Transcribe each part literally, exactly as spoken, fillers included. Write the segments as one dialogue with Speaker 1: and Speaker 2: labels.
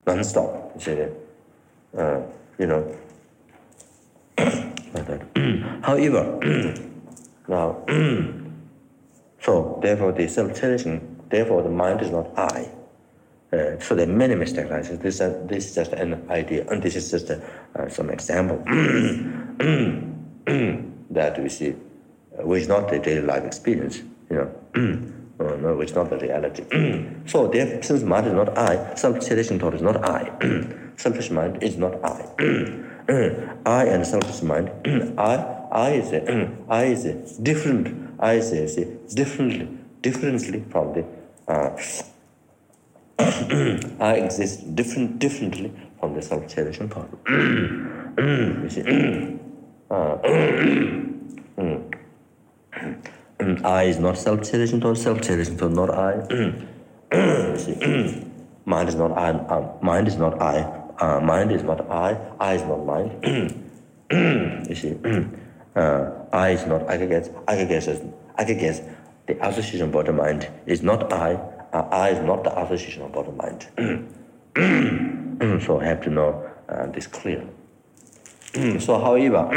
Speaker 1: non-stop. You see, uh, you know, like that. However, now, so therefore the self-cherishing, therefore the mind is not I. Uh, so there are many mistakes like this. This, uh, this is just an idea, and this is just uh, uh, some example that we see, uh, which is not the daily life experience, you know, uh, no, which is not the reality. So therefore, since mind is not I, self-cherishing thought is not I. Selfish mind is not I. I and selfish mind, I, I is a, I is a different. I is a, is a differently, differently from the. Uh, I exist different, differently from the self-cherishing thought. You see, uh, I is not self-cherishing thought, self-cherishing thought not I. You see, mind is not I, uh, mind is not I, uh, mind is not I, I is not mind. You see, uh, I is not aggregates, aggregates, aggregates. The association body mind is not I. Uh, I is not the association of body mind. So I have to know uh, this clear. So however,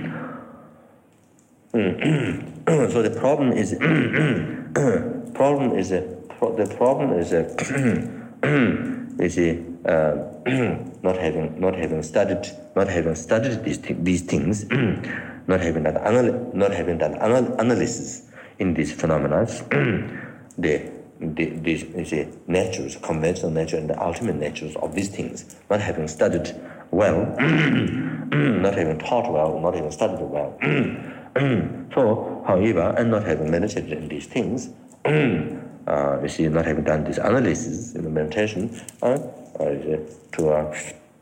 Speaker 1: so the problem is problem is a pro- the problem is a is a, uh, not having not having studied not having studied these th- these things, not having that anal- not having that anal- analysis in these phenomena. the The, these the natures, conventional nature, and the ultimate natures of these things, not having studied well, not having taught well, not having studied well. So, however, and not having meditated in these things, uh, you see, not having done this analysis in the meditation, uh, uh, to uh,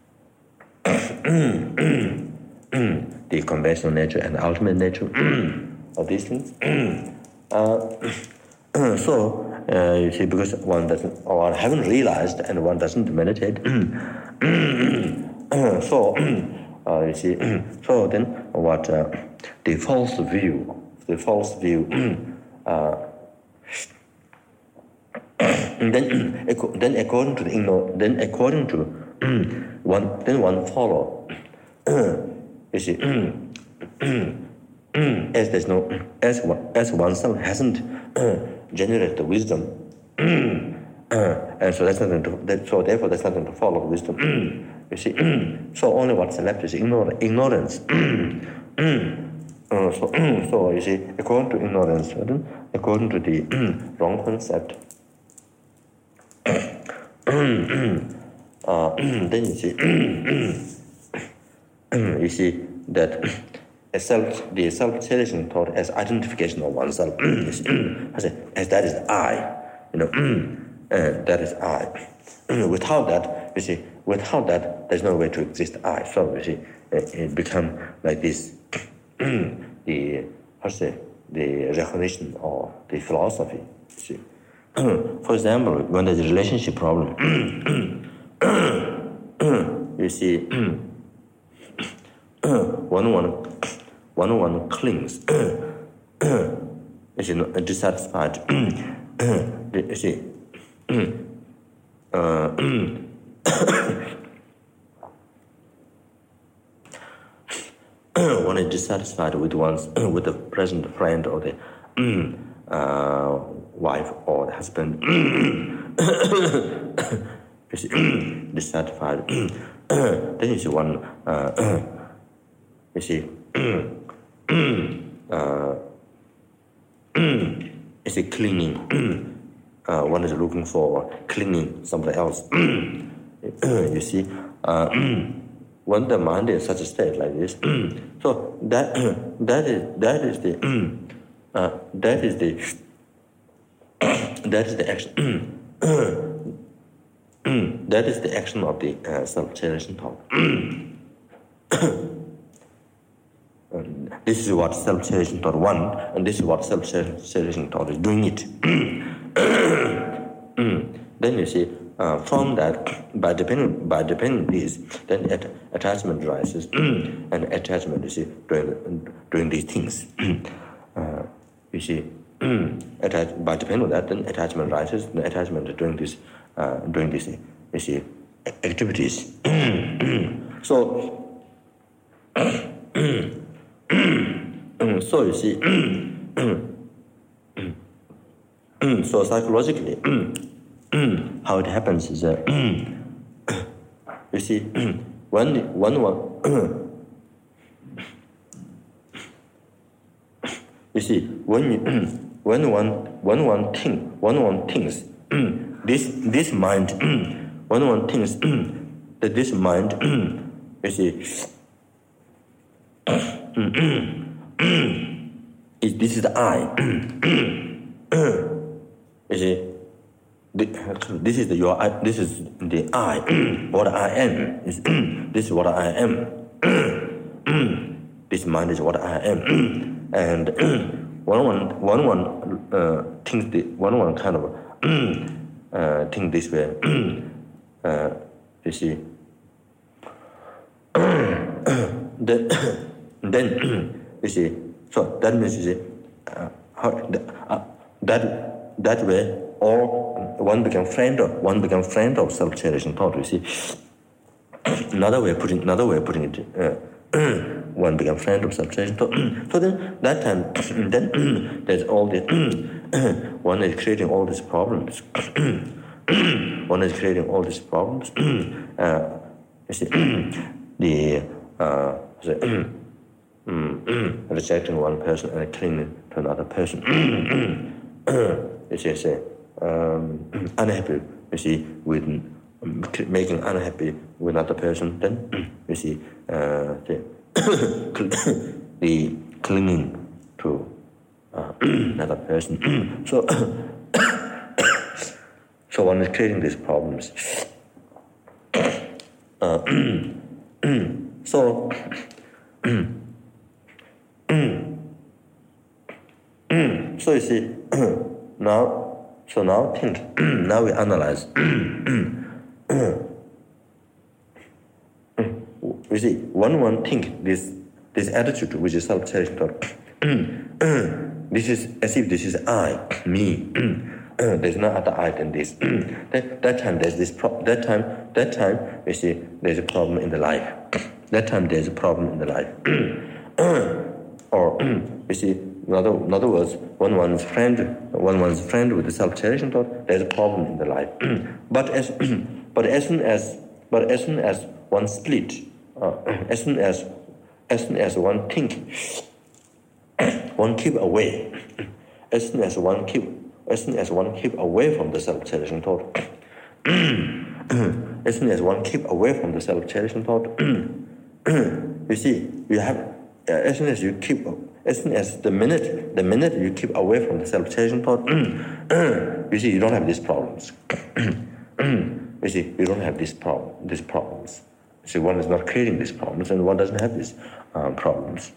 Speaker 1: the conventional nature and the ultimate nature of these things. Uh, so. Uh, you see, because one doesn't, or one haven't realized, and one doesn't meditate. So, uh, you see, so then what? Uh, the false view, the false view. Uh, then, then according to the igno- then according to one, then one follow. You see, as there's no, as one, as oneself hasn't. Generate the wisdom, uh, and so that's nothing to. That, so therefore, there's nothing to follow wisdom. You see, so only what's left is ignor- ignorance. uh, so, so you see, according to ignorance, according to the wrong concept, uh, then you see, you see that. As self, the self-cherishing thought as identification of oneself, as, as that is I, you know, uh, that is I. Without that, you see, without that, there's no way to exist I. So you see, it, it becomes like this, the how to say, the recognition or the philosophy. You see, for example, when there's a relationship problem, you see, one one. One one clings, is dissatisfied. You see, uh, one is dissatisfied with one's with the present friend or the uh, wife or the husband. You see, dissatisfied. Then you see one. Uh, you see. uh, is it clinging? uh, one is looking for clinging somebody else. You see, uh, when the mind is such a state like this, so that that is that is the uh, that is the that is the action. That is the action of the uh, self-cherishing thought. Um, this is what self-cherishing thought one, and this is what self-cherishing thought is doing it. Then you see, uh, from that, by depending by depending this, then at, attachment rises, and attachment, you see, doing doing these things. uh, you see, attach, by depending on that, then attachment rises, and attachment is doing this, uh, doing this. You see, activities. So, so you see, so psychologically, how it happens is that you see, when when one you see when you, when one when one think when one thinks this this mind when one thinks that this mind you see is this is the I. You see, this is the your I, this is the I. What I am is this is what I am. This mind is what I am, and one one one one uh, thinks the one one kind of uh, think this way. Uh, you see, then then you see. So that means you see uh, how uh, that. That way, or one become friend of one become friend of self-cherishing thought. You see, another way of putting another way of putting it, uh, one become friend of self-cherishing thought. So then that time, then there's all the one is creating all these problems. One is creating all these problems. Uh, you see, the uh, the, rejecting one person and clinging to another person. It's just uh, um, unhappy, you see, with um, making unhappy with another person. Then you see uh, the, the clinging to uh, another person. So, so one is creating these problems. Uh, so. So you see, now, so now think, now we analyze. You see, one one think this this attitude which is self-cherishing thought. This is as if this is I, me. There's no other I than this. that, that time there's this pro- that time that time you see there's a problem in the life. That time there's a problem in the life. Or you see. In other, in other words, when one's friend, when one's friend with the self-cherishing thought, there's a problem in the life. but as, but as soon as, but as soon as one split, uh, as soon as, as soon as one think, one keep away. As soon as one keep, as soon as one keep away from the self-cherishing thought. As soon as one keep away from the self-cherishing thought, you see, you have. Uh, as soon as you keep. As soon as the minute, the minute you keep away from the self-cherishing thought, you see, you don't have these problems. You see, you don't have these problem, these problems. You see, one is not creating these problems, and one doesn't have these um, problems.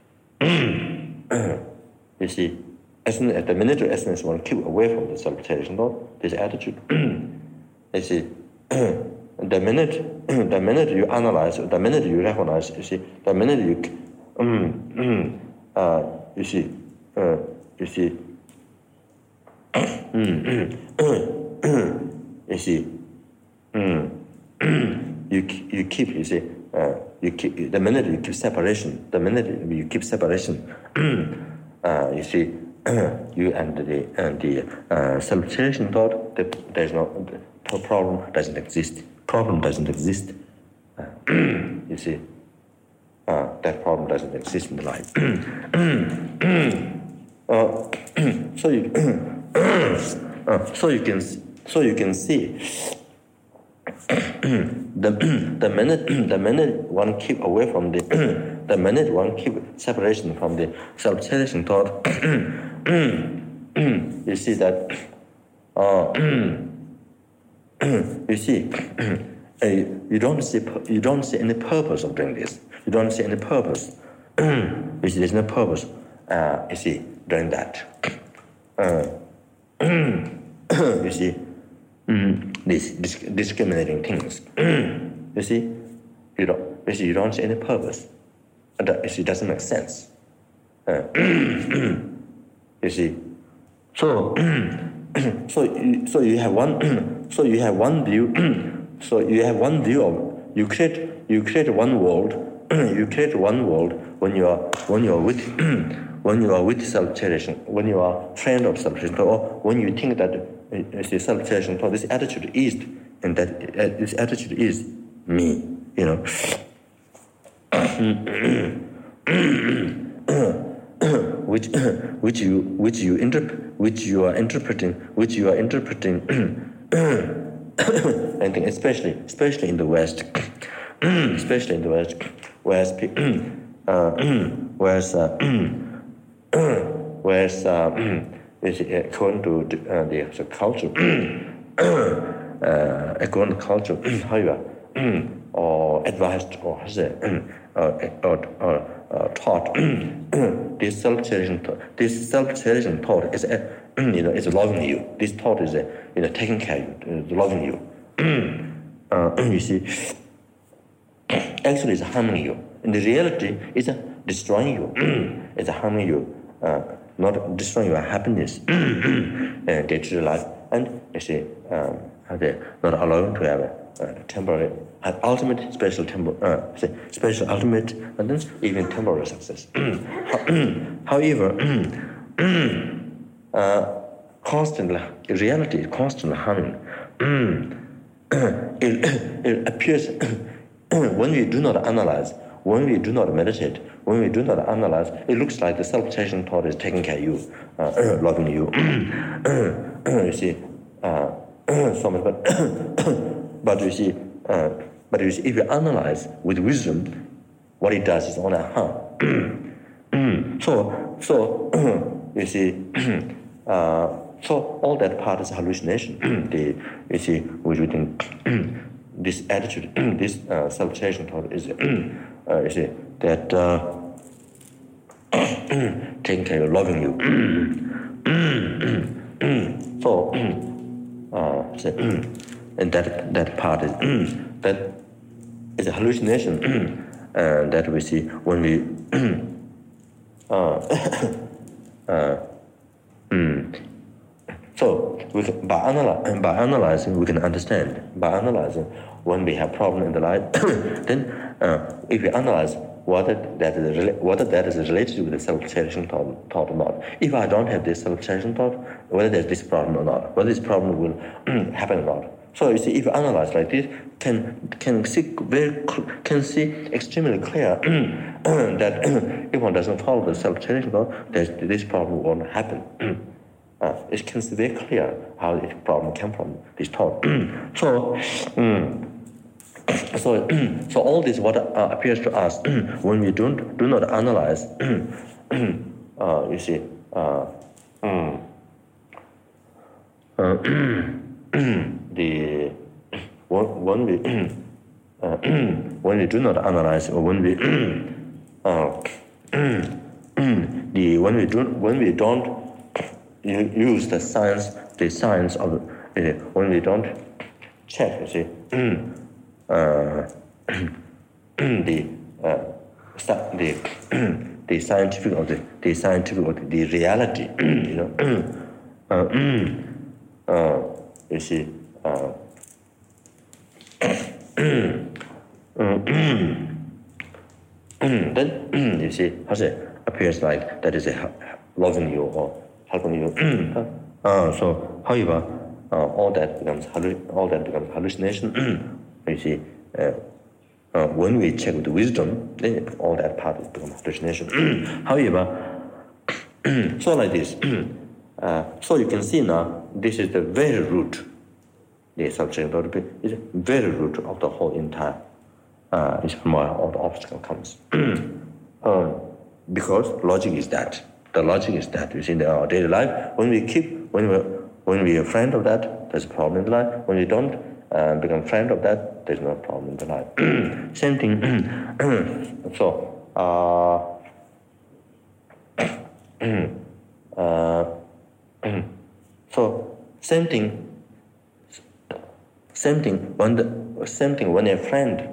Speaker 1: You see, as soon as the minute, as soon as one keep away from the self-cherishing thought, this attitude. You see, the minute, the minute you analyze, the minute you recognize, you see, the minute you. Um, Uh, you see, uh, you see, you see, you you keep, you see, uh, you keep the minute you keep separation, the minute you keep separation, uh, you see, you and the and the uh, self-cherishing thought, the, there's no the problem doesn't exist. Problem doesn't exist. Uh, you see. Uh, that problem doesn't exist in the life. uh, so you, uh, so you can, so you can see the the minute the minute one keep away from the the minute one keep separation from the self-cherishing thought, you see that. Uh, you see, uh, you don't see you don't see any purpose of doing this. You don't see any purpose. You see, there's no purpose. Uh, you see, doing that. Uh, you see, mm, this, this discriminating things. You see, you don't. You see, you don't see any purpose. You see, it doesn't make sense. Uh, you see, so so you, so you have one so you have one view. so you have one view of you create you create one world. You create one world when you are when you are with when you are with self-cherishing, when you are friend of self-cherishing, or when you think that uh, self-cherishing thought, this attitude is, and that uh, this attitude is me, you know. which which you which you interpret which you are interpreting which you are interpreting I think especially especially in the West especially in the West whereas uh, whereas uh, whereas uh, according to uh, the, the culture uh, according to culture how you are or advised or or, or, or uh, taught this self-cherishing thought, this self-cherishing thought is uh, you know is loving you. This thought is uh, you know taking care of you, is loving you. uh, you see, actually, it's harming you. In the reality, it's uh, destroying you. It's harming you, uh, not destroying your happiness and day-to-day life. And you see, um, not allowing to have a uh, temporary, uh, ultimate, special, tempo, uh, special, ultimate, and then even temporary success. However, uh, constantly, reality is constantly harming. it, it appears when we do not analyze, when we do not meditate, when we do not analyze, it looks like the self-cherishing thought is taking care of you, uh, loving you. You see, uh, so much, but, but you see, uh, but you see, if you analyze with wisdom, what it does is only harm. so, so you see, uh, so all that part is hallucination. the you see, which we think this attitude, this uh, self-cherishing thought is, uh, you see, that uh, taking care of loving you. so, uh, so and that that part is that is a hallucination uh, that we see when we uh, uh, mm. So we can, by, analy- by analyzing, we can understand. By analyzing, when we have problem in the life, then uh, if we analyze whether that is rela- whether that is related with the self-cherishing thought, thought or not. If I don't have this self-cherishing thought, whether there's this problem or not, whether this problem will happen or not. So you see, if you analyze like this, can can see very can see extremely clear that if one doesn't follow the self-cherishing thought, this problem won't happen. Uh, it can be very clear how this problem came from, this thought. so, um, so, so all this what uh, appears to us when we don't do not analyze. uh, you see, uh, um, uh, the when, when we uh, when we do not analyze, or when we uh, the when we don't when we don't You use the science, the science of uh, when we don't check, you see, uh, the uh, the the scientific of the the scientific of the, the reality, you know, uh, uh, you see, uh, then you see how it appears like that is a loving you or helping you. uh, so, however, uh, all that becomes all that becomes hallucination. You see, uh, uh, when we check with wisdom, then all that part becomes hallucination. However, so like this, uh, so you can see now, this is the very root. The subject is the very root of the whole entire. Uh, is from where all the obstacle comes. um, because logic is that. The logic is that you see in our daily life, when we keep, when we when we are friend of that, there's a problem in life. When we don't uh, become friend of that, there's no problem in the life. Same thing. so, uh, uh, so same thing. Same thing when the same thing when a friend.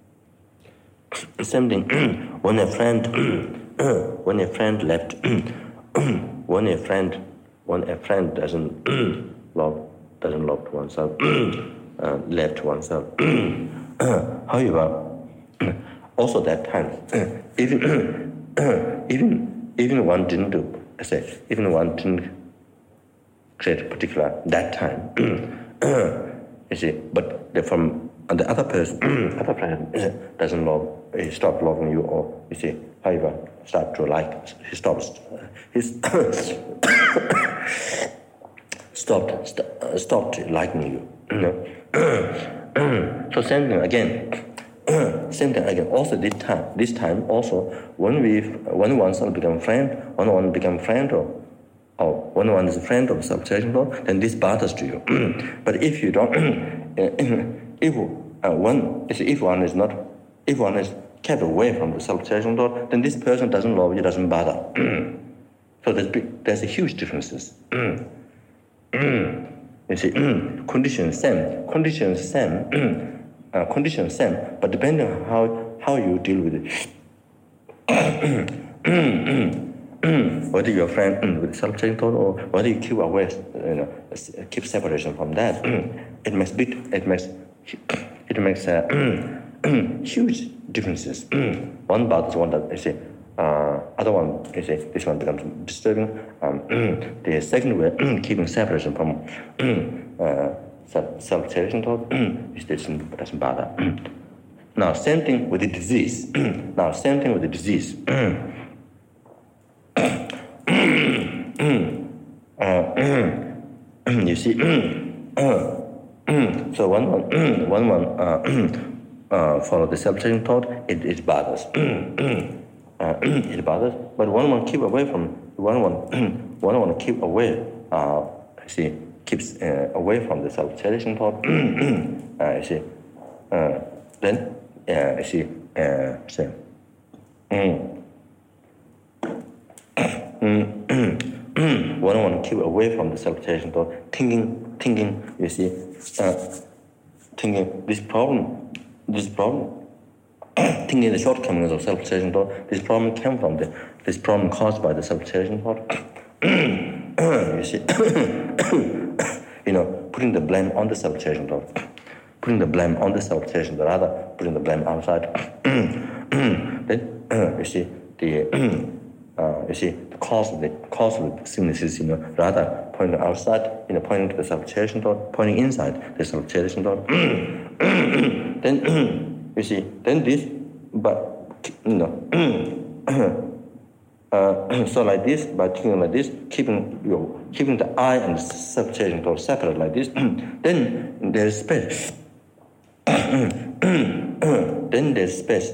Speaker 1: Same thing when a friend. when a friend left, when a friend, when a friend doesn't love, doesn't love oneself, uh, left oneself. However, also that time, even even even one didn't do, I say, even one didn't create particular that time. You see, but the, from and the other person, other person doesn't love, he stopped loving you, or you see, however, start to like, he stops, he stopped, st- stopped liking you. You know? So same thing again. Same thing again. Also this time, this time also when we, when one self become friend, when one become friend or, or when one is a friend of self-selection thought, then this bothers to you. But if you don't, if uh, one, if one is not, if one is kept away from the self-selection thought, then this person doesn't love you, doesn't bother. So there's big, there's a huge differences. You see, conditions same, conditions same. Uh, conditions same, but depending on how, how you deal with it, whether you're a friend with self-selection thought or whether you keep away, you know, keep separation from that, it makes big, it makes, it makes uh, huge differences. One bothers one that you see, uh, other one you see, this one becomes disturbing. Um, the second way, keeping separation from. Uh, self-selection thought it doesn't, doesn't bother. Now, same thing with the disease. Now, same thing with the disease. uh, you see, so one one, one, one uh, uh, follow the self-selection thought, it, it bothers. uh, it bothers, but one one keep away from, one one, one one keep away, uh, see, keeps uh, away from the self-selection thought. uh, you see, uh, then uh, you see, uh, see, mm. one one keep away from the self-selection thought, thinking, thinking. You see, uh, thinking this problem, this problem, thinking the shortcomings of self-selection thought. This problem came from the, this problem caused by the self-selection thought. You see. You know, putting the blame on the self-selection thought, putting the blame on the self-selection, but rather putting the blame outside. Then uh, you see the uh, you see the cause of the cause of the sicknesses, you know, rather pointing outside, you know, pointing to the self-selection thought, pointing inside the self-selection thought. Then you see, then this, but you know. Uh, so like this, by thinking like this, keeping your keeping the I and the self-selection thought separate like this, then there's space. Then there's space.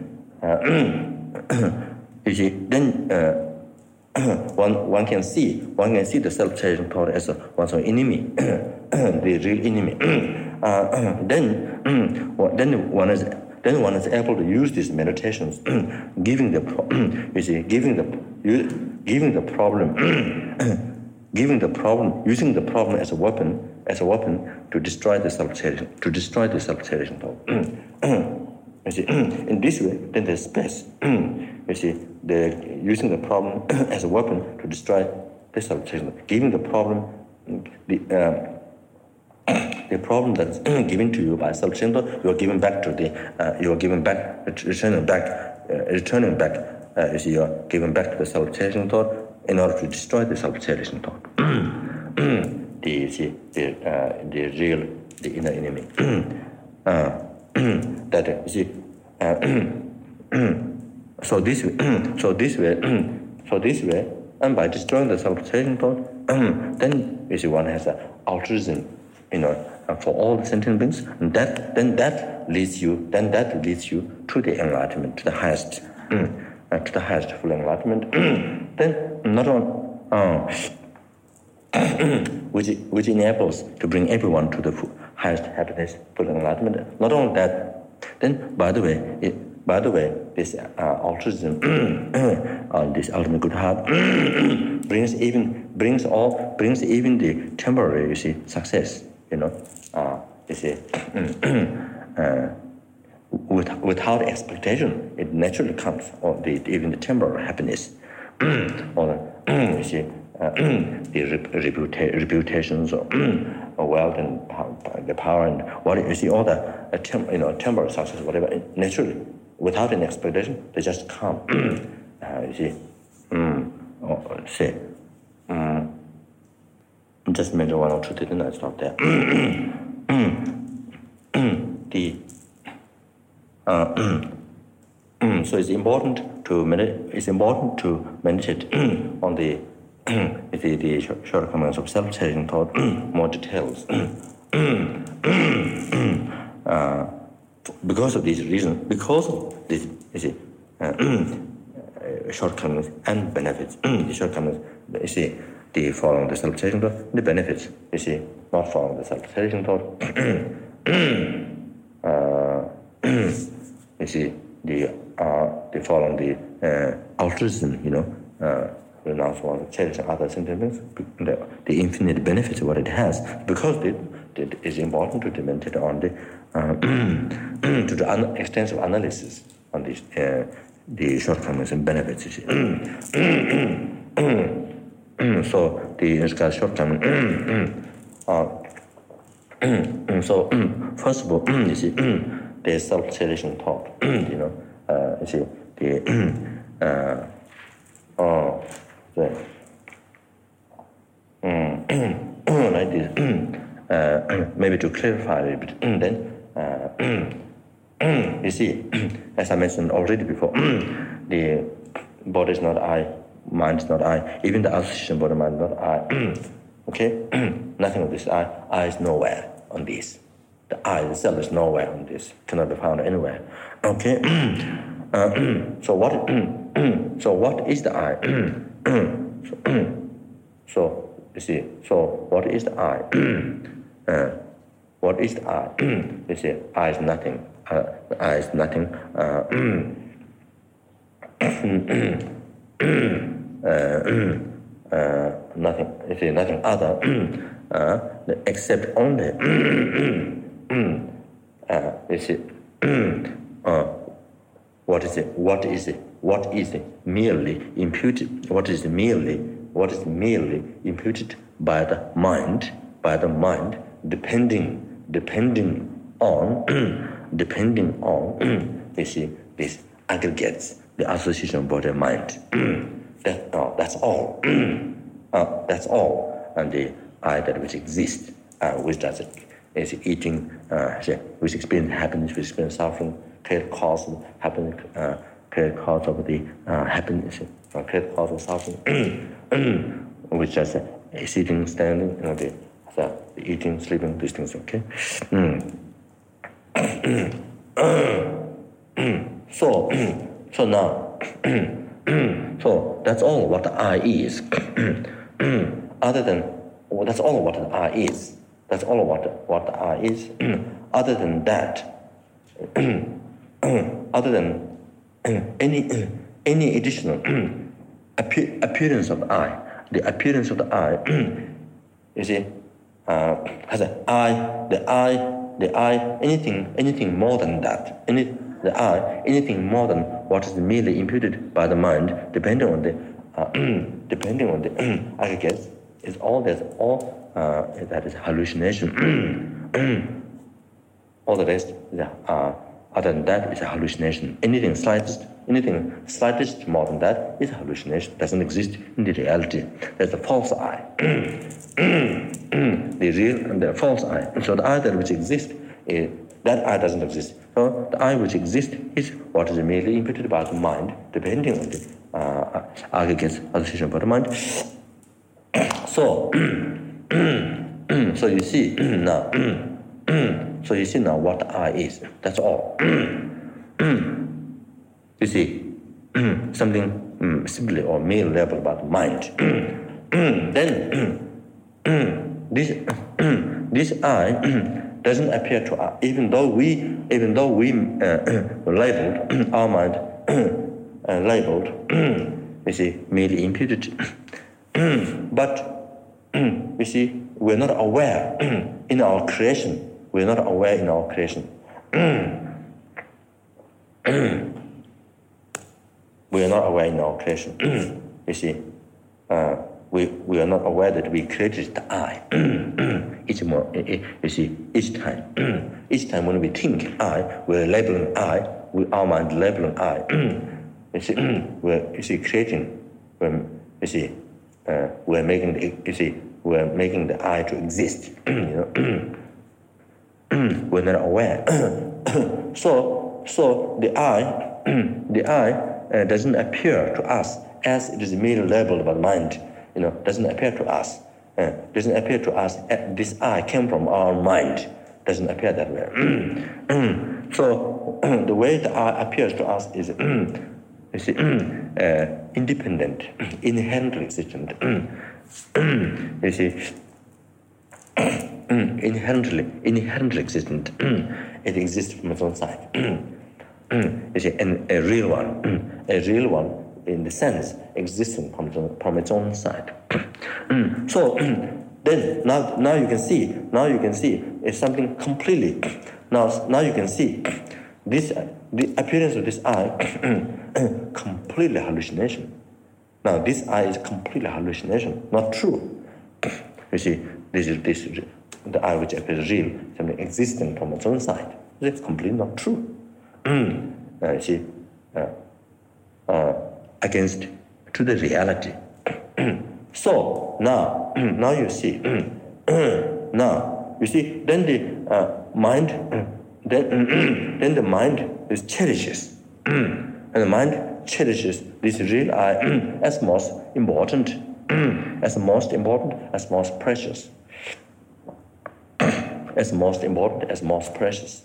Speaker 1: Uh, you see, then uh, one one can see one can see the self-selection thought as a, one's enemy, the real enemy. Uh, then well, then one is. Then one is able to use these meditations, giving the pro- you see, giving the giving the problem, giving the problem, using the problem as a weapon, as a weapon to destroy the self-selection, to destroy the self-selection thought. You see, in this way, then there's space. You see, the using the problem as a weapon to destroy the self-selection, giving the problem, the. Uh, The problem that's given to you by self-selection thought, you are giving back to the, uh, you are giving back, returning back, uh, returning back. Uh, you see, you are giving back to the self-selection thought in order to destroy the self-selection thought. the you see, the uh, the real, the inner enemy. uh, that you see. Uh, so this way, so this way, so this way, and by destroying the self-selection thought, then you see one has an altruism. You know, for all the sentient beings, and that then that leads you, then that leads you to the enlightenment, to the highest, uh, to the highest full enlightenment. Then not on, uh, which which enables to bring everyone to the full, highest happiness, full enlightenment. Not only that, then by the way, it, by the way, this uh, altruism, uh, this ultimate good heart, brings even brings all brings even the temporary, you see, success. You know, uh, you see, uh, with, without expectation, it naturally comes, or the, even the temporary happiness, or you see, uh, the reputa- reputations, or, or wealth and power, the power and what you see all the uh, tem- you know temporal success, whatever, naturally, without any expectation, they just come. uh, you see, mm, or, say, um, just mention one or two things. I stop there. the uh, so it's important to medit- It's important to meditate on the the, the shortcomings of self-chasing thought, more details. uh, because of these reasons, because of this, you see, uh, shortcomings and benefits. The shortcomings, you see, the following the self-chasing thought, the benefits, you see, not following the self-chasing thought. uh, you see, the uh, the following the uh, altruism, you know, uh, renounce one, cherish other sentiments, the, the infinite benefits of what it has, because it, it is important to meditate on the uh, to the un- extensive analysis on these uh, the shortcomings and benefits. You see. So the shortcomings. uh, so first of all, you see, the self-cherishing thought. You know, uh, you see the uh, oh, the like this. Uh, maybe to clarify a bit, then uh, you see, as I mentioned already before, the body is not I, mind is not I, even the association body mind is not I. Okay, nothing of this I. I is nowhere on this. The I itself is nowhere on this. Cannot be found anywhere. Okay. Uh, so what? So what is the I? so, so you see. So what is the I? uh, what is the I? You see, I is nothing. Uh, I is nothing. Uh, uh, uh, nothing. You see, nothing other uh, except only. uh, you see. uh, What is it? What is it? What is it? Merely imputed. What is merely? What is merely imputed by the mind? By the mind, depending, depending on, depending on. You see, these aggregates, the association body mind. that uh, that's all. uh, that's all. And the I that which exists, uh, which does it, is eating, uh, which experience happiness, which experience suffering. Create cause of happiness, uh, create cause of the uh, happiness, uh, create cause of suffering, which is uh, sitting, standing, you know, the, the, the eating, sleeping, these things. Okay. Mm. so, so now, so that's all what the I is. Other than, well, that's all what the I is. That's all what what the I is. Other than that. Other than any any additional appearance of I, the appearance of the I, you see, uh, has an I, the I, the I, anything, anything more than that, any the I, anything more than what is merely imputed by the mind, depending on the, uh, depending on the aggregates, is all that's all uh, that is hallucination. All the rest is uh, other than that is a hallucination. Anything slightest, anything slightest more than that is a hallucination. Doesn't exist in the reality. There's a false I. The real and the false I. And so the I that which exists, is, that I doesn't exist. So the I which exists is what is merely imputed by the mind, depending on the uh, aggregates association by the mind. So, so you see now. So you see now what I is. That's all. You see, something um, simply or mere level about mind. Then this this I doesn't appear to us, even though we even though we uh, labeled our mind uh, labeled. You see, merely imputed. But you see, we're not aware in our creation. We're not aware in our creation. We are not aware in our creation. You see, uh, we, we are not aware that we created the I. each more, you see, each time, each time when we think I, we're labeling I, we our mind labeling I. you see, we're you see creating, we're, you see, uh, we're making the, you see, we're making the I to exist. you know, we're not aware. so, so the I, the I uh, doesn't appear to us as it is merely labeled by the mind. You know, doesn't appear to us. Uh, doesn't appear to us. Uh, this I came from our mind. Doesn't appear that way. so the way the I appears to us is, you see, uh, independent, inherently existent. you see, inherently, inherently existent. it exists from its own side. you see, and a real one, a real one. In the sense existing from, the, from its own side. so then now now you can see now you can see it's something completely now now you can see this the appearance of this I completely hallucination. Now this I is completely hallucination, not true. you see this is this the I which appears real, something existing from its own side. It's completely not true. uh, you see uh, uh, against to the reality. so now, now you see, now you see, then the uh, mind, then then the mind is cherishes, and the mind cherishes this real I as most important, as most important, as most precious, as most important, as most precious.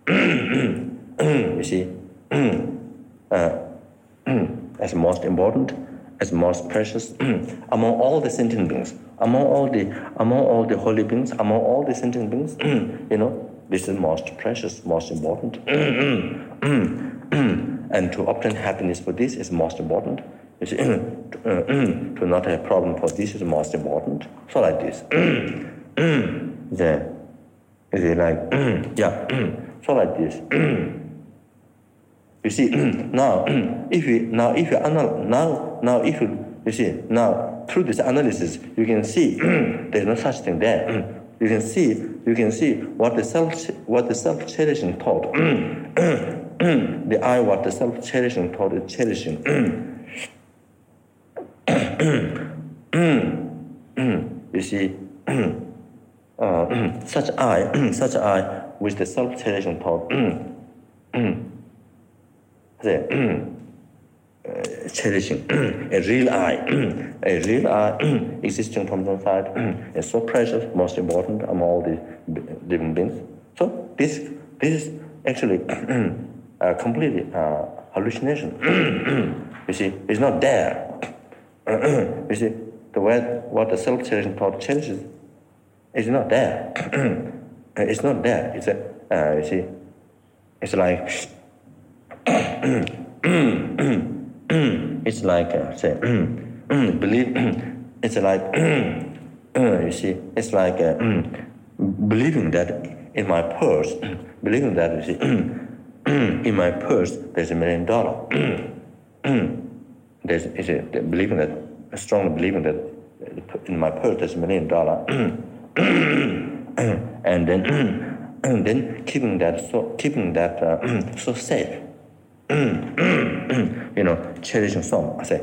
Speaker 1: you see. uh, as most important, as most precious, among all the sentient beings, among all the among all the holy beings, among all the sentient beings, you know, this is most precious, most important. and to obtain happiness for this is most important. You see, to not have problem for this is most important. So like this. the, is it like yeah? so like this. You see, now if you now if you anal now now if you you see now through this analysis you can see there's no such thing there. You can see you can see what the self what the self cherishing thought the I what the self cherishing thought is cherishing. you see, uh, such I such I with the self cherishing thought. The, uh, cherishing a real I, a real I existing from the side is so precious, most important among all the living beings. So this this is actually uh, completely uh, hallucination. you see, it's not there. you see, the way what the self-cherishing thought cherishes is not there. it's not there. It's a uh, you see, it's like. it's like uh, say believe it's like you see it's like uh, believing that in my purse believing that you see in my purse there's a million dollar there's is it believing that strongly believing that in my purse there's a million dollar and then and then keeping that so keeping that uh, so safe. you know, cherishing so I say,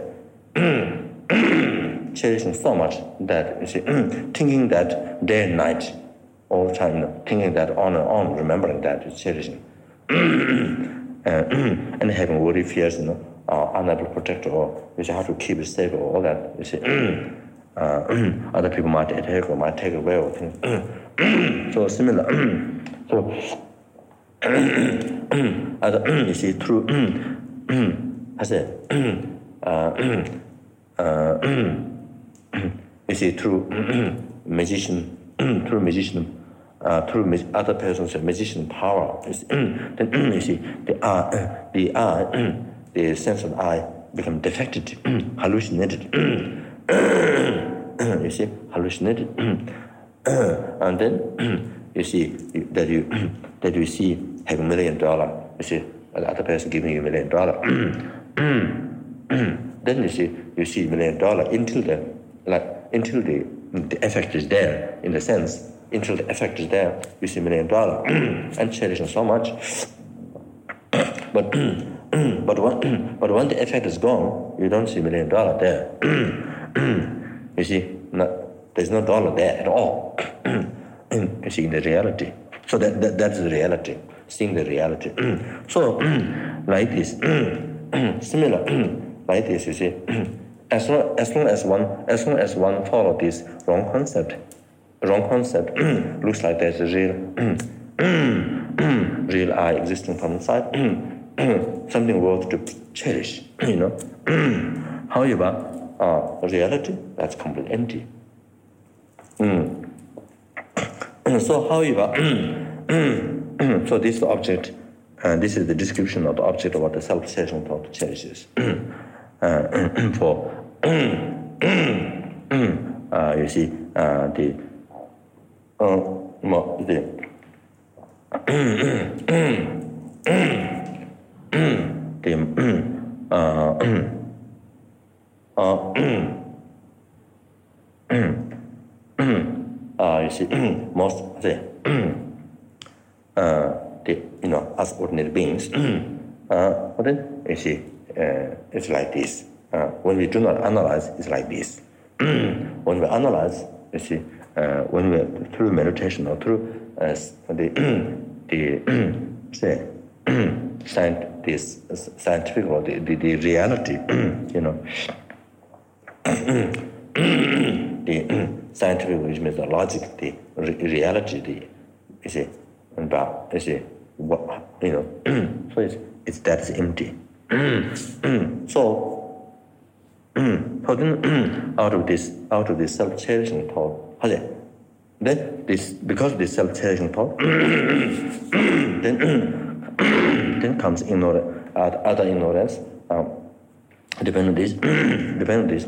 Speaker 1: cherishing so much that you see, thinking that day and night, all the time, you know, thinking that on and on, remembering that is cherishing, uh, and having worry, fears, you know, uh, unable to protect or you have to keep it safe or all that. You see, uh, other people might attack or might take away or things. so similar. so. As you see, through I say, uh, uh, you see, through magician, through magician, uh, through other person's magician power, you see, then you see the I, the I, the sense of I become defected, hallucinated. you see, hallucinated, and then. You see that you that you see have a million dollar. You see the other person giving you a million dollar. then you see you see a million dollar until the like until the the effect is there, in the sense, until the effect is there, you see million dollar and cherishing so much. But but when but when the effect is gone, you don't see million dollar there. You see, not, there's no dollar there at all. You see, in the reality. So that, that that's the reality. Seeing the reality. So like this, similar like this. You see, as long as long as one as long as one follow this wrong concept, wrong concept looks like there's a real real I existing from inside. Something worth to cherish, you know. However, uh, reality, that's completely empty. Mm. So, however, so this is the object, and uh, this is the description of the object of what the self-cherishing thought cherishes. uh, for, uh, you see, uh, the, uh, the the uh, uh, uh, you see, most the uh, the you know as ordinary beings, uh, but then you see, uh, it's like this. Uh, when we do not analyze, it's like this. When we analyze, you see, uh, when we through meditation or through uh, the the say. Science, this scientific or the, the, the reality, you know, the scientific, which means the logic, the re- reality, the you see, about you see, what you know, so it's it's that's empty. So, so then out of this out of this self-cherishing thought, then this because of this self-cherishing thought, then. Then comes ignorance, other ignorance, um, depending on this, depending on this,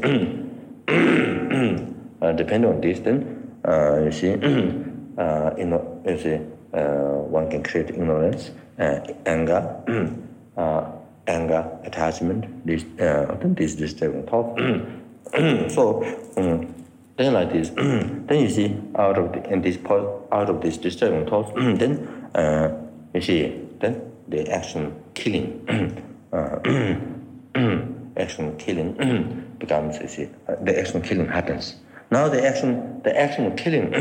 Speaker 1: uh, depending on this, then uh, you see, uh, you know, you see, uh, one can create ignorance, uh, anger, uh, anger, attachment, this, uh, this disturbing thought. So um, then like this, then you see, out of the, in this out of this disturbing thought, then uh, you see. Then the action killing, uh, action killing becomes, you see, uh, the action killing happens. Now the action, the action killing,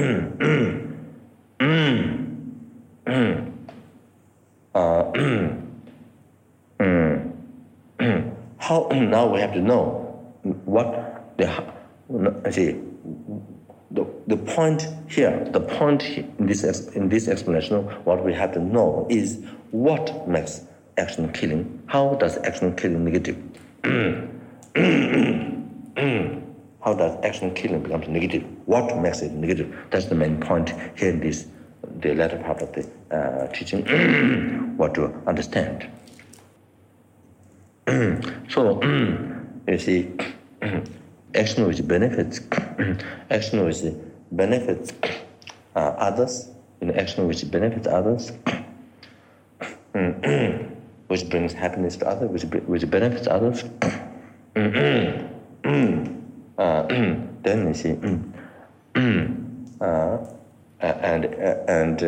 Speaker 1: uh, how now we have to know what the, you see, the the point here, the point in this in this explanation, what we have to know is what makes action killing. How does action killing negative? How does action killing become negative? What makes it negative? That's the main point here in this, the latter part of the uh, teaching. What to understand. So you see, action which benefits, action which benefits uh, others, you know, action which benefits others. Which brings happiness to others, which which benefits others. uh, then you see, uh, and and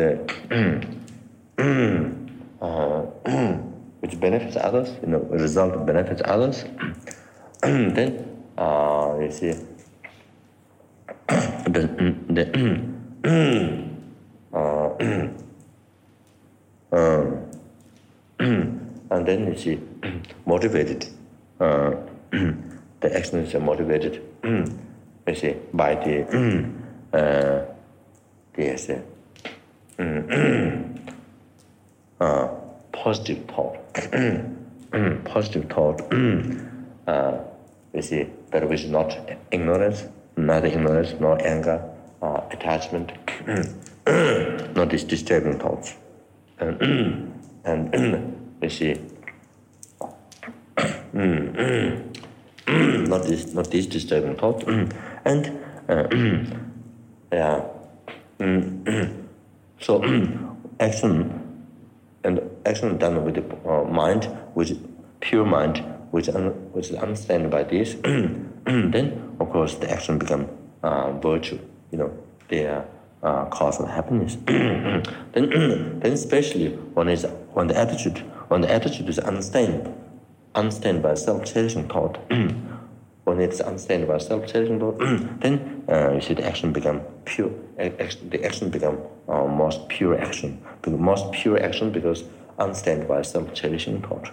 Speaker 1: uh, uh, which benefits others, you know, result benefits others. Then uh, you see, the the. uh, um, and then you see, motivated. Uh, the action is motivated. You see, by the uh, yes, uh, positive thought. Positive thought. Uh, you see, that which is not ignorance, neither ignorance nor anger, uh, attachment, not these disturbing thoughts. And, and you see, not this, not these disturbing thoughts, and uh, yeah, so action and action done with the uh, mind, which pure mind, which un, which is understood by this, then of course the action becomes uh, virtue. You know, they are uh, cause of happiness. then, then especially when is when the attitude when the attitude is unstained, unstained by self-cherishing thought. When it's unstained by self-cherishing thought, then uh, you see the action become pure. Action, the action become uh, most pure action. The most pure action because unstained by self-cherishing thought.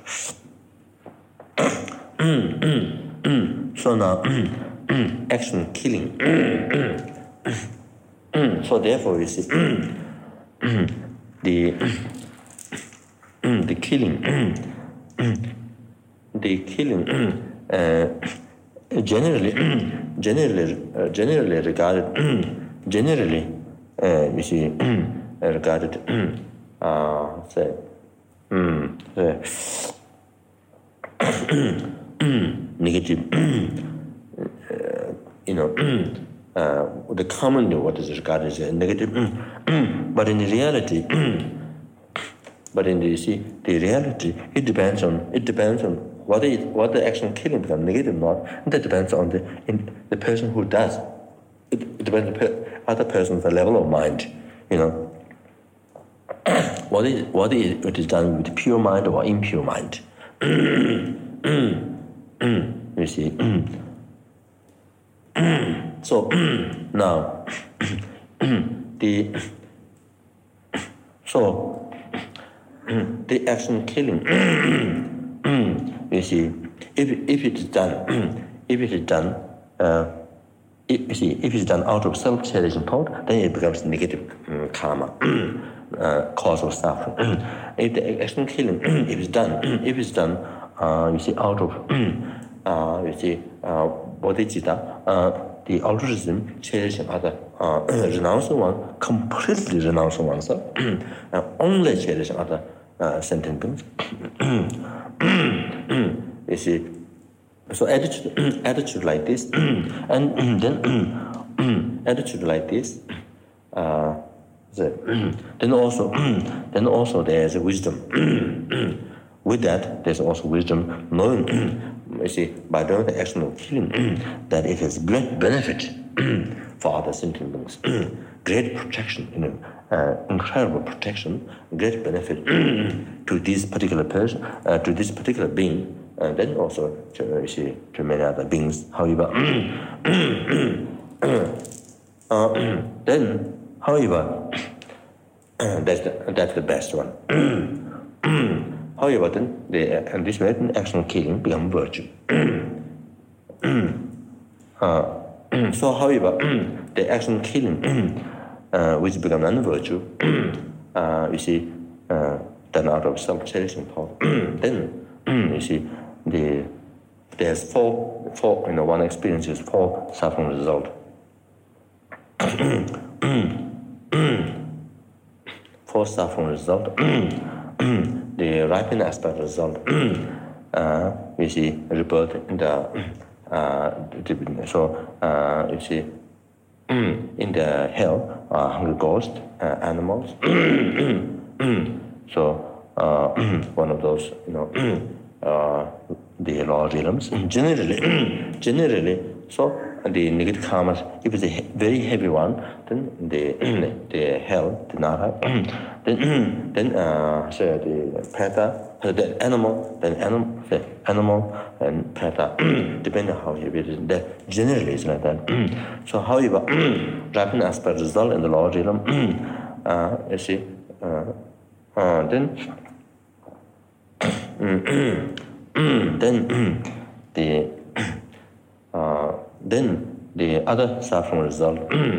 Speaker 1: So now, action killing. So therefore, you see, the the killing, the killing, uh, generally, generally, uh, generally regarded, generally, uh, you see, regarded, uh, say, um, say, negative, uh, you know, uh, the commonly what is regarded as a negative, but in reality, but in the, you see, the reality, it depends on, it depends on whether it, what the action killing becomes negative or not. And that depends on the in, the person who does. It, it depends on the per, other person's level of mind, you know. Whether it, whether it is done with pure mind or impure mind. You see. So now the so the action killing, you see, if if it is done, if it is done, uh, if, you see, if it's done out of self-cherishing thought, then it becomes negative um, karma, uh, cause of suffering. If the action killing, if it's done, if it's done, uh, you see, out of, uh, you see, uh, bodhicitta, uh, the altruism, cherishing other, uh, renouncing one, completely renouncing oneself, and only cherishing other uh, sentient beings. You see, so attitude, attitude like this, and then attitude like this, uh, the, then also, then also there is a wisdom. With that, there's also wisdom, knowing, you see, by doing the action of killing, that it has great benefit for other sentient beings, great protection, you know, uh, incredible protection, great benefit to this particular person, uh, to this particular being, and then also to, uh, you see, to many other beings. However, uh, then, however, that's the, that's the best one. However, then, the, and this way, action killing becomes virtue. uh, so, however, the action killing, uh, which becomes non-virtue, uh, you see, uh, done out of self-cherishing thought, then, you see, the there's four, four, you know, one experience is four suffering result. Four suffering result. The ripening aspect result, uh, you see, rebirth in the, uh, so, uh, you see, in the hell, uh, hungry ghost, uh, animals. So, uh, one of those, you know, uh, the law realms. Generally, generally, so the negative karmas, if it's a very heavy one, then the the hell, the nara, then then uh, so the preta, the animal, then animal, the animal and preta, depending on how heavy it is. That generally is like that. So, however, rapid aspect result in the law realm, uh, you see, uh, uh, then. Then the uh, then the other suffering result,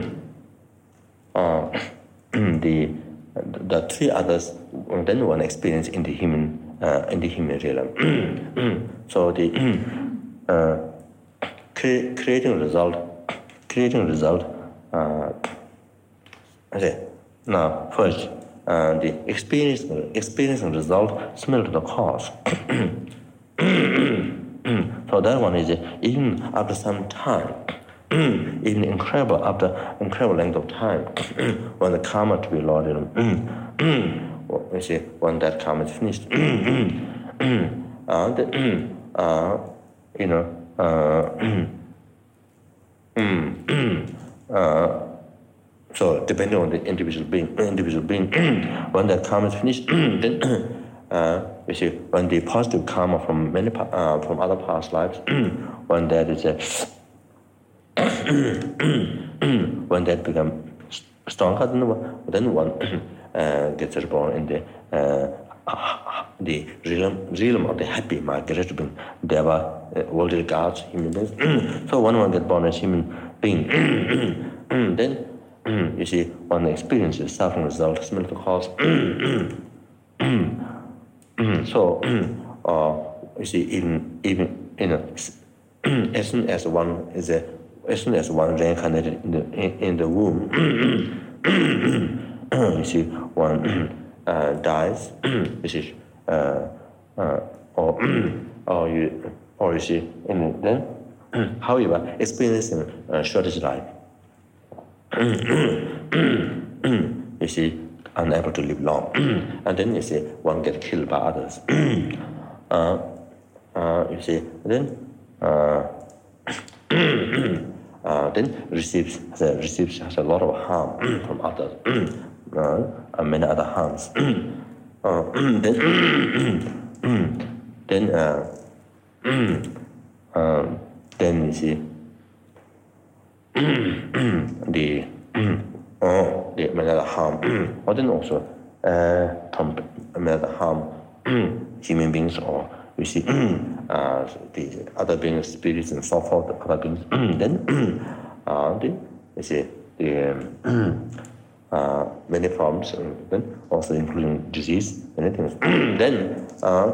Speaker 1: uh, the the three others, then one experience in the human uh, in the human realm. So the uh, cre- creating result, creating result. Uh, okay. Now first. Uh, the experience, experience and result smell to the cause. So that one is uh, even after some time, even incredible after incredible length of time, when the karma to be loaded, well, you see, when that karma is finished, uh, the, uh, you know, uh, uh, so depending on the individual being, individual being, when that karma is finished, then uh, you see when the positive karma from many uh, from other past lives, when that is a when that becomes stronger, then then one uh, gets reborn in the uh, the realm realm of the happy market being deva, uh, worldly gods, human beings. So when one gets born as human being, then you see one experiences suffering result, similar to cause. So uh, you see even even in a, as soon as one is a as soon as one reincarnated in the in, in the womb, you see one uh, dies, which is uh, uh, or or you or you see in the, then however experiencing uh, shortest life, you see unable to live long, and then you see one get killed by others. uh, uh, you see then. Uh, Uh, then receives the receives has a lot of harm from others, uh, and many other harms. uh, then then uh, uh, then you see the oh the many other harm, or then also uh, from many other harm human beings, or you see uh, the other beings, spirits, and so forth, other beings. Then, uh, the, you see the um, uh, many problems, and then also including disease, many things. Then, uh,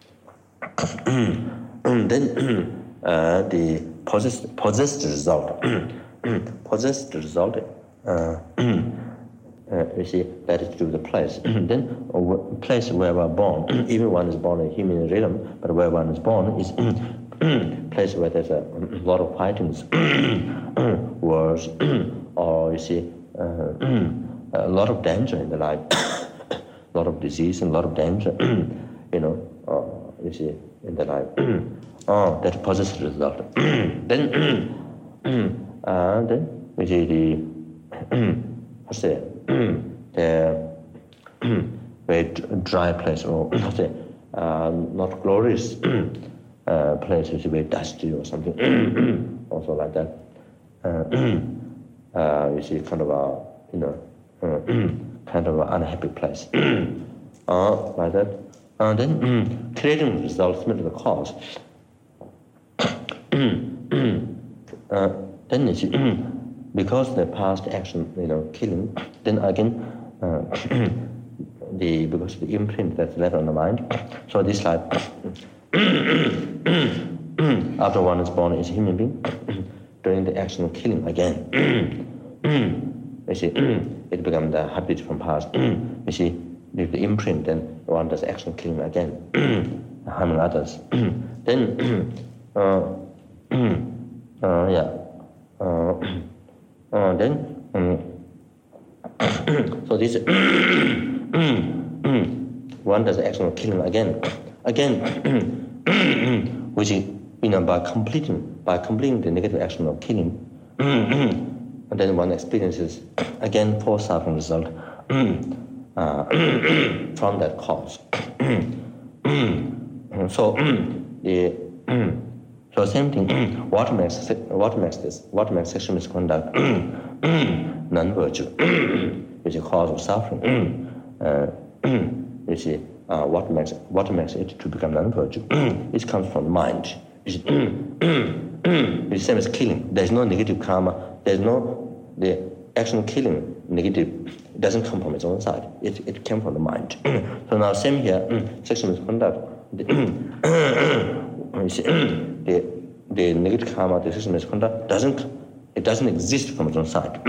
Speaker 1: then uh, the possessed possessed result, possessed result. Uh, Uh, you see, that is to the place. Then, a place where we are born, even one is born in human realm, but where one is born is place where there's a lot of fightings, wars, or you see, uh, a lot of danger in the life, a lot of disease and a lot of danger, you know, uh, you see, in the life. Oh, that positive result. Then, uh, then we see the, what's it? The very dry place, or say, uh, not glorious uh, place, which is very dusty or something, also like that. Uh, uh, you see, kind of a, you know, uh, kind of an unhappy place, uh, like that. And then creating results, maybe the cause. uh, then you see. Because the past action, you know, killing, then again, uh, the because of the imprint that's left on the mind. So this life, after one is born as a human being, during the action of killing again, you see, it becomes the habit from past. You see, with the imprint, then one does action of killing again, harming others. Then, uh, uh, yeah. Uh, Uh, then, um, so this one does the action of killing again, again, which is, you know, by completing, by completing the negative action of killing, and then one experiences again four suffering result uh, from that cause. So the So same thing. What makes what makes this? What makes sexual misconduct non-virtue? Which is cause of suffering. Uh, you see, uh, what makes what makes it to become non-virtue? It comes from the mind. It's the same as killing. There's no negative karma. There's no the action of killing negative. It doesn't come from its own side. It it came from the mind. So now same here. Sexual misconduct. You see, the the negative karma, the sexual misconduct doesn't it doesn't exist from its own side.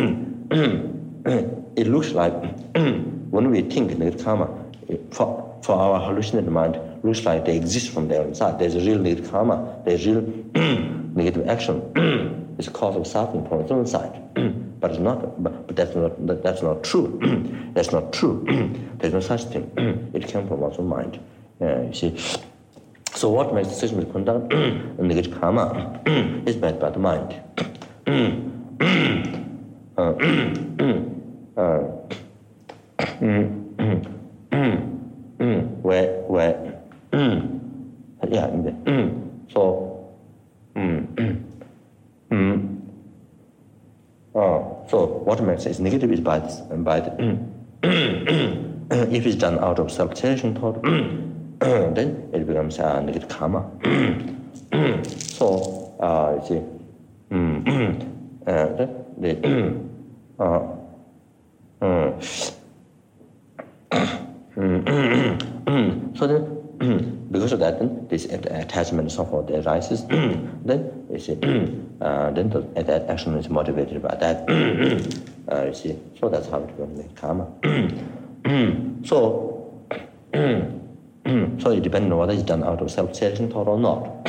Speaker 1: It looks like when we think negative karma, for for our hallucinated mind, looks like they exist from their own side. There's a real negative karma. There's real negative action. It's a cause of suffering from its own side. But it's not. But, but that's not. That, that's not true. That's not true. There's no such thing. It came from one's own mind. Uh, you see. So what makes the sexual misconduct negative karma is made by the mind. uh, uh, where, where, yeah, in the, so, uh, so what makes it negative is by this, by the, if it's done out of self-selection thought, then it becomes a negative karma. So, uh, you see, uh, the, the uh, uh, so then, because of that, then this attachment so forth arises. Then you see, uh, then the, that action is motivated by that. Uh, you see, so that's how it becomes karma. So, so it depends on whether it's done out of self-selection thought or not.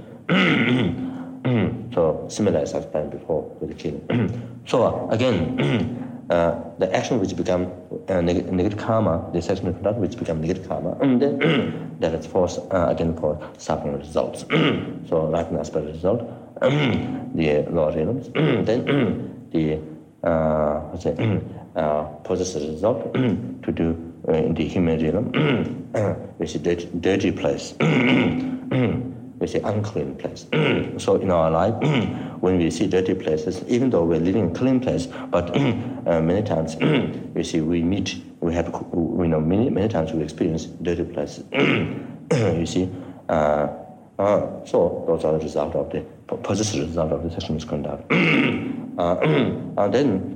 Speaker 1: So similar as I explained before with the killing. So uh, again, uh, the action which become uh, neg negative karma, the sexual conduct which become negative karma, and then that is for uh, again for suffering results. So like an aspect result, the lower realms, then the uh, what's it, uh, possessive result to do uh, in the human realm, which is dirty, dirty place. We say unclean place. So in our life, when we see dirty places, even though we're living in a clean place, but uh, many times you see we meet, we have, we know many many times we experience dirty places. You see, uh, uh, so those are the result of the possessive result of the sexual misconduct. uh, and then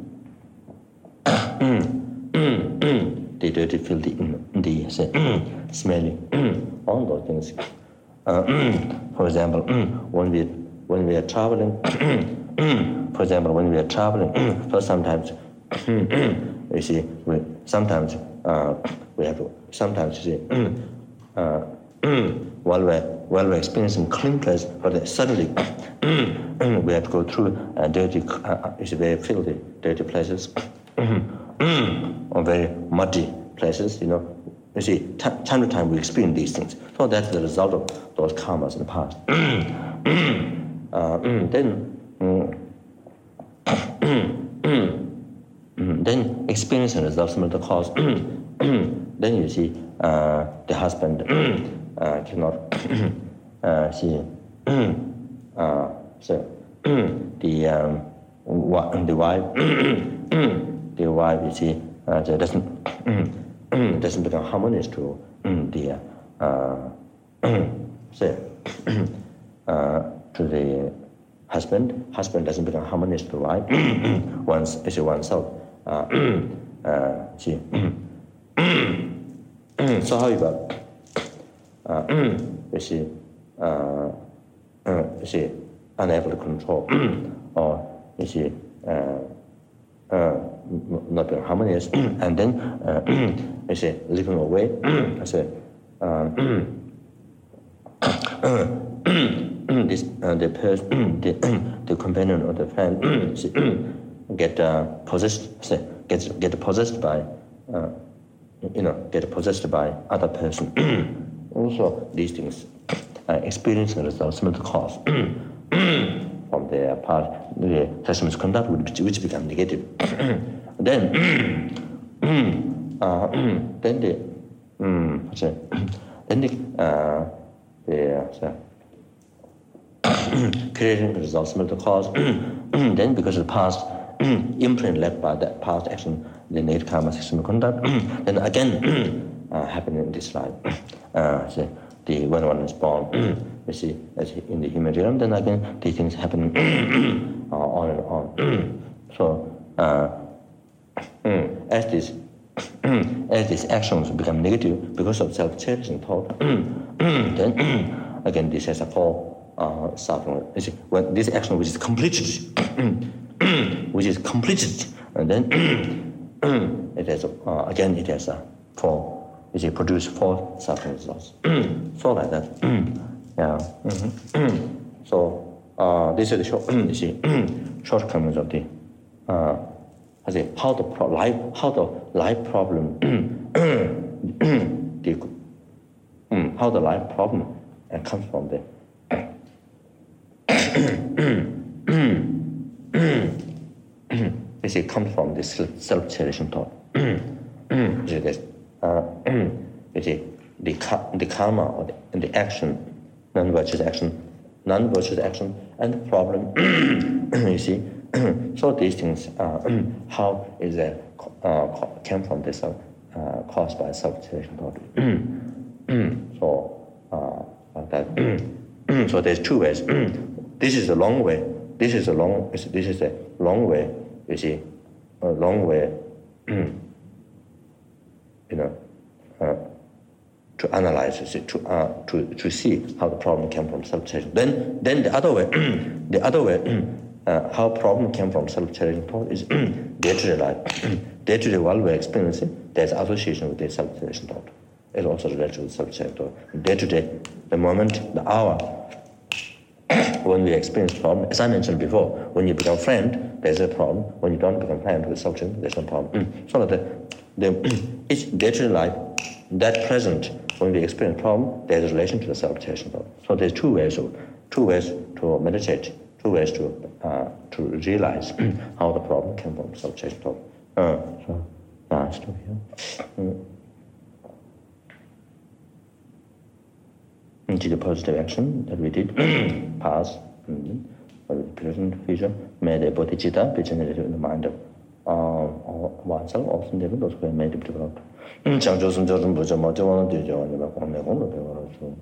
Speaker 1: the dirty, filthy, the say, smelly, all those things. Uh, for example, when we when we are traveling, for example, when we are traveling, so sometimes you see, we sometimes uh, we have to, sometimes you see, uh, while we're while we're experiencing clean place, but suddenly we have to go through uh, dirty, uh, it's very filthy, dirty places, or very muddy places, you know. You see, time to time we experience these things. So that's the result of those karmas in the past. uh, then, then experience and results of the cause. Then you see, uh, the husband uh, cannot uh, see. Uh, so the um, the wife, the wife, you see, uh, doesn't. doesn't become harmonious to the uh, say, uh, to the husband. Husband doesn't become harmonious to the wife. Once it's oneself. Uh, uh, see. So however, uh, you see, uh, uh, you see, unable to control, or you see. Uh, uh, not being harmonious, and then uh, I say living away. I say uh, this uh, the person, the, the companion or the friend get uh, possessed. Say gets get possessed by uh, you know get possessed by other person. Also, these things uh, experience and results of the cause. From their part, the sexual misconduct which, which become negative. Then, uh, then the, um, sorry, then the, uh, the uh, creating results of the cause. Then, because of the past imprint left by that past action, the negative karma sexual misconduct, then again uh, happen in this life. Uh, so the when one is born. You see, as in the human realm, then again these things happen uh, on and on. So uh, as this as these actions become negative because of self-cherishing thought, then again this has a fall uh, suffering. You see, when this action which is completed, which is completed, and then it has a, uh, again it has a fall. You see, produce four suffering results. So like that. Yeah. Mm-hmm. So uh, this is the short, you see, shortcomings of the uh, I say how the pro- life how the life problem the, um, how the life problem uh, comes from the is it comes from this self-selection thought. This, uh, you see, the, the karma or the, the action, non-virtuous action, non-virtuous action, and the problem, you see. So these things, uh, how is it uh, came from this, uh, caused by self-selection thought. So uh, that. So there's two ways. This is a long way. This is a long. This is a long way. You see, a long way. You know, uh, to analyze it, to uh, to to see how the problem came from self-selection. Then, then the other way, the other way, uh, how problem came from self-selection thought is day-to-day life, day-to-day world we're experiencing. There's association with the self-selection thought. It's also related with self-selection thought. Day-to-day, the moment, the hour, when we experience problem, as I mentioned before, when you become friend, there's a problem. When you don't become friend with self-selection, there's no problem. So that the, the each day-to-day life, that present, when we experience problem, there's a relation to the self-selection thought. So there's two ways, of, two ways to meditate, two ways to uh, to realize how the problem came from self-selection thought. Uh, so last over here. Mm. Into the positive action that we did, past, mm, present, future, made a bodhicitta be generated in the mind of um, oneself, also never those who have made it develop. 장조선 저좀 보자 뭐 저거는 되죠. 내가 공내고는 배워서.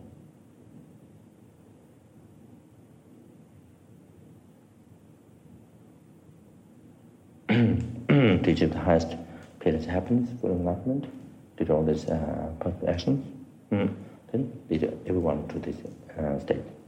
Speaker 1: To achieve the highest place of happiness for enlightenment, did all these uh, positive actions, mm. then lead everyone to this uh, state.